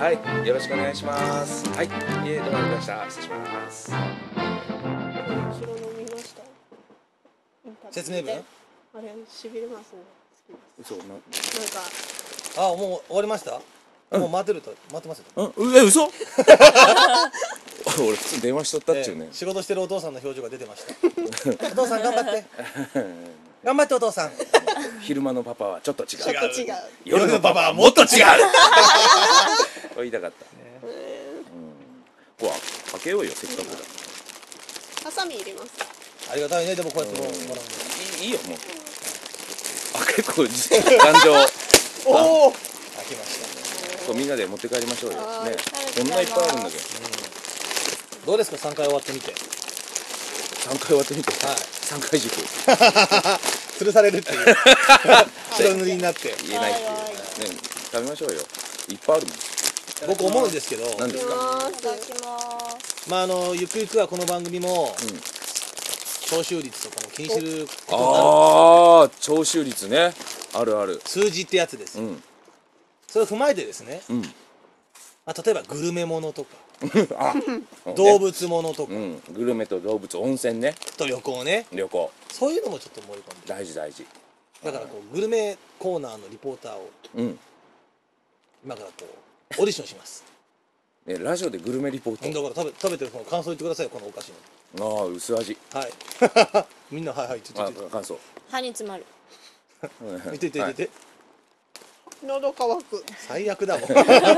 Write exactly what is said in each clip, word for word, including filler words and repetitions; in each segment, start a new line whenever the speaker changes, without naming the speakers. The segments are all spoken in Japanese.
はい、よろしくお願いします。はい、えー、どうもありがとうございました。失礼します。
後ろ飲みました。
説明文？
あれしびれますね。
嘘な。なんか
あ、もう終わりました？うん、もう待ってると待ってますよ。
うん、え、嘘？俺普通に電話しとったっちゅうね、
えー、仕事してるお父さんの表情が出てましたお父さん頑張って頑張ってお父さん
昼間のパパはちょっと違う、
ちょっと違う、
夜のパパはもっと違うと言いたかった、ね、うん、こう開けようよ、せっかくだ。
ハサミ入れます。
ありがたいね。でもこうやってもらうんで
いい、いいよもう。あ、結構頑丈
おお、開きましたね。
そう、みんなで持って帰りましょうよね。こんないっぱいあるんだけど、
うん、どうですか、さんかい終わってみて。
さんかい終わってみて、はい、さんかい塾
吊るされるっていう白塗りになって
言えないっていうね。食べましょうよ、いっぱいあるもん。
僕思うんですけど、
何ですか？
いただきます。
まああのゆくゆくはこの番組も、うん、聴取率とかも気にすることになる。
ああ、聴取率ね、あるある。
数字ってやつです、うん、それを踏まえてですね、うん、まあ、例えばグルメものとかあ動物ものとか、うん、
グルメと動物、温泉ね、と
旅行ね、
旅行、
そういうのもちょっと盛り込んで
大事大事。
だからこうグルメコーナーのリポーターを、うん、今からこうオーディションします
ね、ラジオでグルメリポート。
だから食べ食べてる方の感想言ってくださいよ、このお菓子の。
ああ、薄味。
はいみんなはいはい
ちょっと感想。
歯に詰まる。
見てて見てて、
喉乾く。
最悪だもん。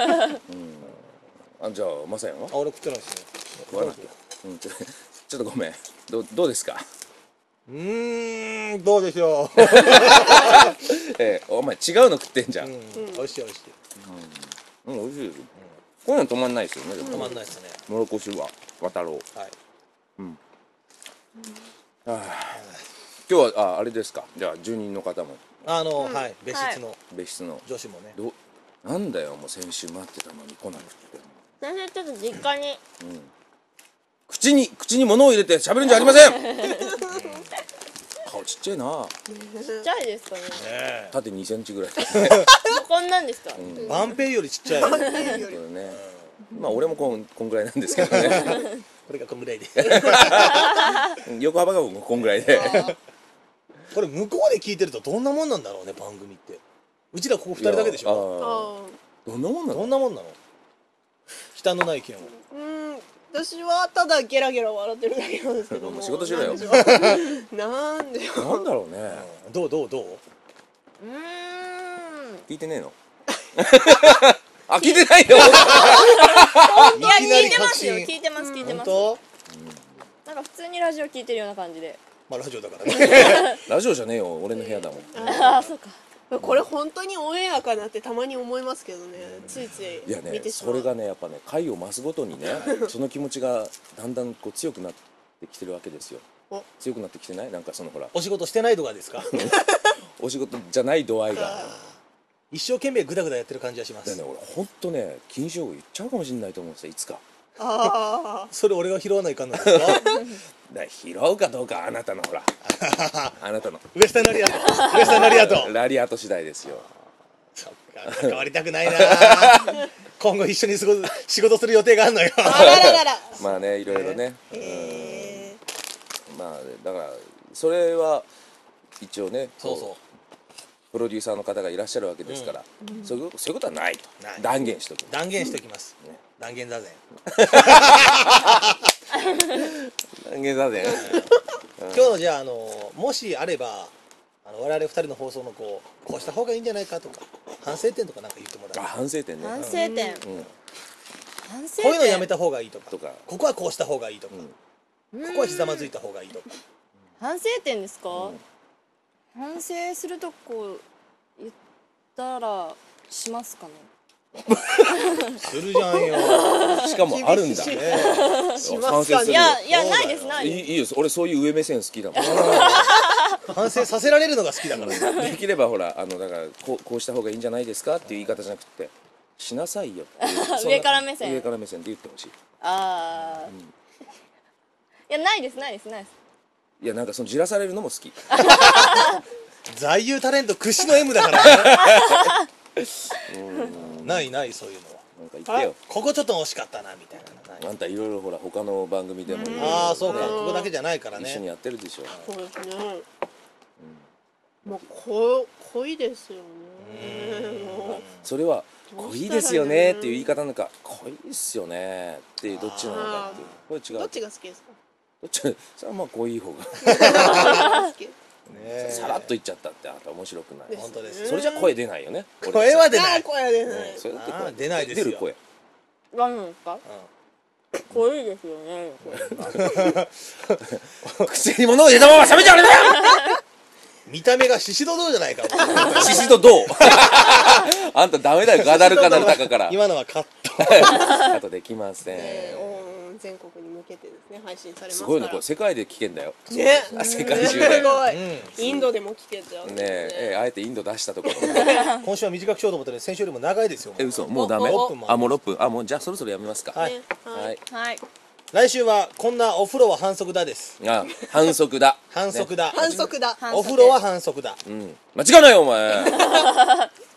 あ、じゃあまさやんは？
あ、俺食ってないですね。
食わない。うん、ちょっとごめん。どどうですか？
うーん、どうでしょう。
え、お前違うの食ってんじゃん。
美味しい美味しい。
うん、美味しいです。こういうの止まんないですよね。
止まんないですね。
もろこしは渡ろう。はい。うん。ああ。今日はああれですか。じゃあ住人の方も。
あの、はい、別室の
別室の
女子もね。
どなんだよ、もう先週待ってたのに来なくて。
先生ちょっと実家に。
うん。口に口に物を入れて喋るんじゃありません。顔ちっちゃいな。
ちっちゃいですかね。
縦にセンチぐらい。
こんなんですか。
バンペイよりちっちゃい。バンペイより
ね。まあ俺もこんこんぐらいなんですけどね。
これがこんぐらいで。
横幅がこんぐらいで。
これ向こうで聞いてるとどんなもんなんだろうね、番組って。うちらここふたりだけでしょ。
どんなもんなの？
どんなもんなの？忌憚のない意見を。
うん、私はただゲラゲラ笑ってるだけなんですけども。
仕事しろよ。
なんでよ。
なんだろうね。
どうどうどう？う
ーん。
聞いてねえの？あ、聞いてないよ。
いや、聞いてますよ。聞いてます聞いてます。なんか普通にラジオ聞いてるような感じで。
まあラジオだからね。
ラジオじゃねえよ、俺の部屋だもん。
ああ、そうか。
これ本当にオンエアかなってたまに思いますけどね。ついつい
いやね、
見てしまう。
それがね、やっぱね、回を増すごとにね、その気持ちがだんだんこう強くなってきてるわけですよ。強くなってきてない？なんかそのほら。
お仕事してないとかですか？
お仕事じゃない度合いが。
一生懸命グダグダやってる感じがします。
ね、俺本当ね、禁止用語言っちゃうかもしれないと思うんですよ、いつか。
ああ。
それ俺が拾わないかんなんですか？
だ拾うかどうかあなたのほら。あなたの。
ウエスタンラリアット。ウエスタンラリアット。
ラリアット次第ですよ。
そっか、関わりたくないな。今後一緒に仕事仕事する予定があるのよ。
あらららら。
まあね、いろいろね。えー、まあだからそれは一応ね、
そうそう。
プロデューサーの方がいらっしゃるわけですから、うん、そういうそういうことはないと断言しとく。
断言しときます。ね、断言だぜ。
断言だぜ。
今日のじゃあ、あのもしあればあの我々ふたりの放送のこうこうした方がいいんじゃないかとか反省点とかなんか言ってもらう。
あ、反省点ね。
反省点。うん、反省点。
こういうのやめた方がいいとか。とかここはこうした方がいいとか。うん、ここはひざまずいた方がいいとか。
反省点ですか？うん、反省するとこ言ったらしますかね。
するじゃんよ。
しかもあるんだね。
しますかね。
いやいやないですないです。
いいよ、俺そういう上目線好きだもん。
反省させられるのが好きだから。
できればほらあのだからこうこうした方がいいんじゃないですかっていう言い方じゃなくてしなさいよ。
上から目線。
上から目線で言ってほしい。
ああ。いやないですないですないです。
いやなんかそのじらされるのも好き。
在遊タレント屈指の エム だからね。ないないそういうのは。
なんか言ってよ。
ここちょっと惜しかったなみたいなのない。
あんたいろいろほら他の番組でも
ああそうか、
うん
ここだけじゃないからね。
一緒にやってるでしょ。
そうですね。もうこ濃いですよね。も
それは濃いですよねっていう言い方なんか濃いですよねっていうどっちなのかっていう。これ違う。
うどっちが好きですか？
どっちそれはまあ濃い方が
好き。
ね
さらっと言っちゃったってあなた面白くない。
本当です。
それじゃ声出ないよね。
声は出ない。
あー声出ない。
それだって
あー
声
出ないですよ
出る声。
何ですか？濃いですよね。
口に物を入れたまま喋っちゃダメだよ。
見た目がシシドドじゃないか。
シシドどうあんたダメだよガダルカナル高から
今のはカット。
あとできません。
えーおー全国に向けてですね配信されます
す
から。
ごいねこれ世界で聞けんだよ。
ね。
あ世界中です
ごい。
うん
インドでも聞けちゃう。
ねええあえてインド出したところ。
今週は短くしようと思ったら先週よりも長いですよ。
え嘘もうダメ
お
おお
あもうろっぷんあもうじゃあそろそろやめますか。
はい
ねは
はいい。
はい。
来週はこんなお風呂は反則だです。
あ反則だ。
反則だ。
反則だ。
お風呂は反則だ。
うん間違いないよお前。